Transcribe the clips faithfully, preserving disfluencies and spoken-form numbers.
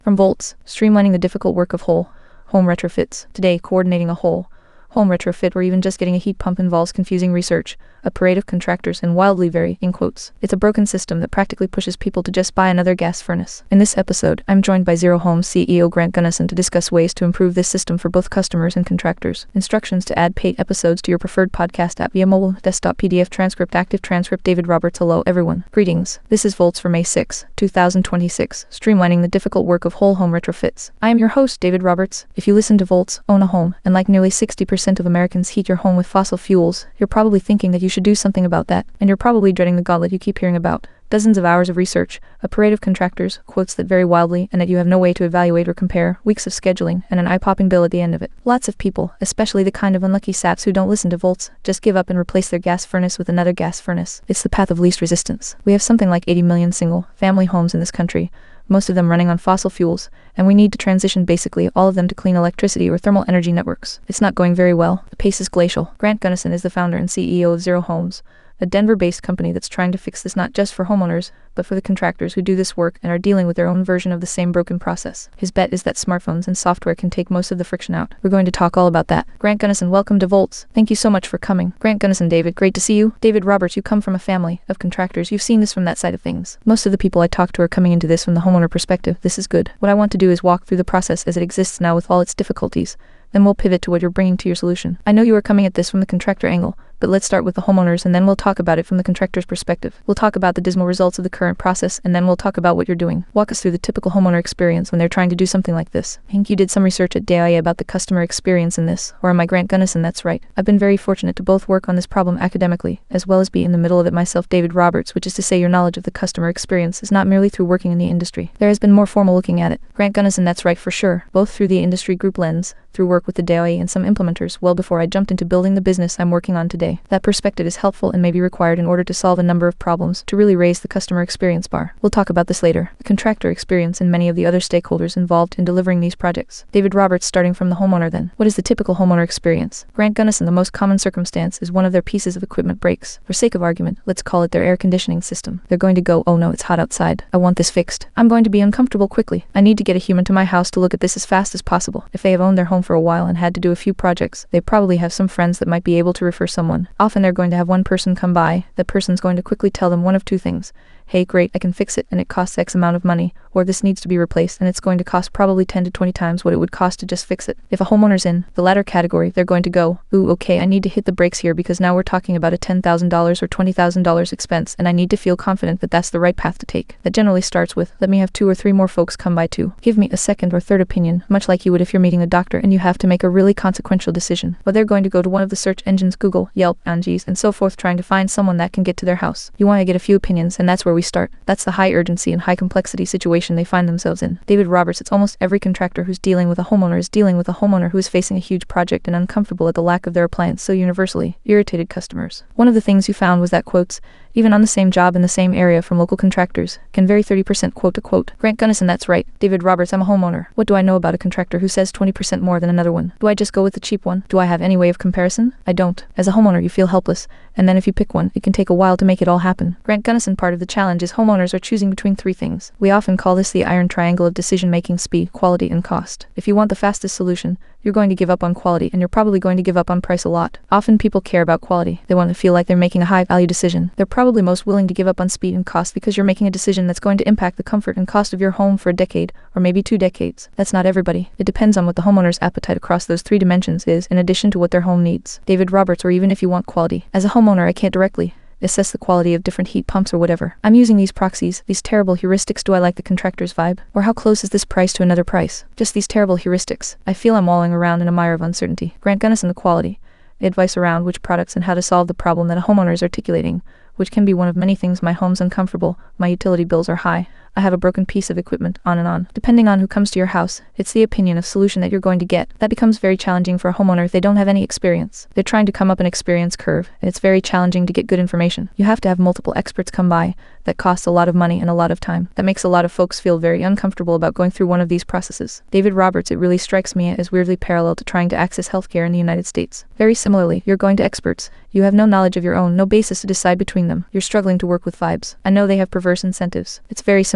From Volts, streamlining the difficult work of whole home retrofits. Today, coordinating a whole home retrofit or even just getting a heat pump involves confusing research, a parade of contractors, and wildly vary, in quotes. It's a broken system that practically pushes people to just buy another gas furnace. In this episode, I'm joined by Zero Homes C E O Grant Gunnison to discuss ways to improve this system for both customers and contractors. Instructions to add paid episodes to your preferred podcast app via mobile, desktop, P D F transcript, active transcript. David Roberts. Hello everyone. Greetings. This is Volts for May sixth, two thousand twenty-six, streamlining the difficult work of whole home retrofits. I am your host, David Roberts. If you listen to Volts, own a home, and like nearly sixty percent of Americans heat your home with fossil fuels, you're probably thinking that you should do something about that, and you're probably dreading the gauntlet you keep hearing about. Dozens of hours of research, a parade of contractors, quotes that vary wildly and that you have no way to evaluate or compare, weeks of scheduling, and an eye-popping bill at the end of it. Lots of people, especially the kind of unlucky saps who don't listen to Volts, just give up and replace their gas furnace with another gas furnace. It's the path of least resistance. We have something like eighty million single-family homes in this country, most of them running on fossil fuels, and we need to transition basically all of them to clean electricity or thermal energy networks. It's not going very well. The pace is glacial. Grant Gunnison is the founder and C E O of Zero Homes, a Denver-based company that's trying to fix this not just for homeowners, but for the contractors who do this work and are dealing with their own version of the same broken process. His bet is that smartphones and software can take most of the friction out. We're going to talk all about that. Grant Gunnison, welcome to Volts. Thank you so much for coming. Grant Gunnison. David, great to see you. David Roberts, you come from a family of contractors. You've seen this from that side of things. Most of the people I talk to are coming into this from the homeowner perspective. This is good. What I want to do is walk through the process as it exists now with all its difficulties. Then we'll pivot to what you're bringing to your solution. I know you are coming at this from the contractor angle, but let's start with the homeowners and then we'll talk about it from the contractor's perspective. We'll talk about the dismal results of the current process and then we'll talk about what you're doing. Walk us through the typical homeowner experience when they're trying to do something like this. I think you did some research at D I A about the customer experience in this, or am I Grant Gunnison? That's right. I've been very fortunate to both work on this problem academically, as well as be in the middle of it myself. David Roberts, which is to say your knowledge of the customer experience is not merely through working in the industry. There has been more formal looking at it. Grant Gunnison, that's right for sure, both through the industry group lens, through work with the D I A and some implementers well before I jumped into building the business I'm working on today. That perspective is helpful and may be required in order to solve a number of problems to really raise the customer experience bar. We'll talk about this later. The contractor experience and many of the other stakeholders involved in delivering these projects. David Roberts, starting from the homeowner then. What is the typical homeowner experience? Grant Gunnison, the most common circumstance is one of their pieces of equipment breaks. For sake of argument, let's call it their air conditioning system. They're going to go, oh no, it's hot outside. I want this fixed. I'm going to be uncomfortable quickly. I need to get a human to my house to look at this as fast as possible. If they have owned their home for a while and had to do a few projects, they probably have some friends that might be able to refer someone. Often they're going to have one person come by. That person's going to quickly tell them one of two things. Hey, great, I can fix it and it costs X amount of money, or this needs to be replaced and it's going to cost probably ten to twenty times what it would cost to just fix it. If a homeowner's in the latter category, they're going to go, ooh, okay, I need to hit the brakes here because now we're talking about a ten thousand dollars or twenty thousand dollars expense and I need to feel confident that that's the right path to take. That generally starts with, let me have two or three more folks come by too. Give me a second or third opinion, much like you would if you're meeting a doctor and you have to make a really consequential decision. But they're going to go to one of the search engines, Google, Yelp, Angie's, and so forth, trying to find someone that can get to their house. You want to get a few opinions and that's where we start. That's the high urgency and high complexity situation they find themselves in. David Roberts, it's almost every contractor who's dealing with a homeowner is dealing with a homeowner who is facing a huge project and uncomfortable at the lack of their appliance so universally irritated customers. One of the things you found was that quotes, even on the same job in the same area from local contractors, can vary thirty percent quote to quote. Grant Gunnison, that's right. David Roberts, I'm a homeowner. What do I know about a contractor who says twenty percent more than another one? Do I just go with the cheap one? Do I have any way of comparison? I don't. As a homeowner, you feel helpless, and then if you pick one, it can take a while to make it all happen. Grant Gunnison, part of the challenge is homeowners are choosing between three things. We often call this the iron triangle of decision-making: speed, quality, and cost. If you want the fastest solution, you're going to give up on quality, and you're probably going to give up on price a lot. Often people care about quality. They want to feel like they're making a high-value decision. They're probably most willing to give up on speed and cost because you're making a decision that's going to impact the comfort and cost of your home for a decade, or maybe two decades. That's not everybody. It depends on what the homeowner's appetite across those three dimensions is, in addition to what their home needs. David Roberts, or even if you want quality. As a homeowner, I can't directly assess the quality of different heat pumps or whatever. I'm using these proxies, these terrible heuristics. Do I like the contractor's vibe? Or how close is this price to another price? Just these terrible heuristics. I feel I'm wallowing around in a mire of uncertainty. Grant Gunnison, the quality, advice around which products and how to solve the problem that a homeowner is articulating, which can be one of many things. My home's uncomfortable, my utility bills are high, I have a broken piece of equipment, on and on. Depending on who comes to your house, it's the opinion of solution that you're going to get. That becomes very challenging for a homeowner if they don't have any experience. They're trying to come up an experience curve, and it's very challenging to get good information. You have to have multiple experts come by. That costs a lot of money and a lot of time. That makes a lot of folks feel very uncomfortable about going through one of these processes. David Roberts, it really strikes me as weirdly parallel to trying to access healthcare in the United States. Very similarly, you're going to experts. You have no knowledge of your own, no basis to decide between them. You're struggling to work with vibes. I know they have perverse incentives. It's very similar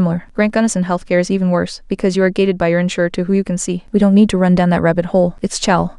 similar. Grant Gunnison Healthcare is even worse, because you are gated by your insurer to who you can see. We don't need to run down that rabbit hole. It's Chow.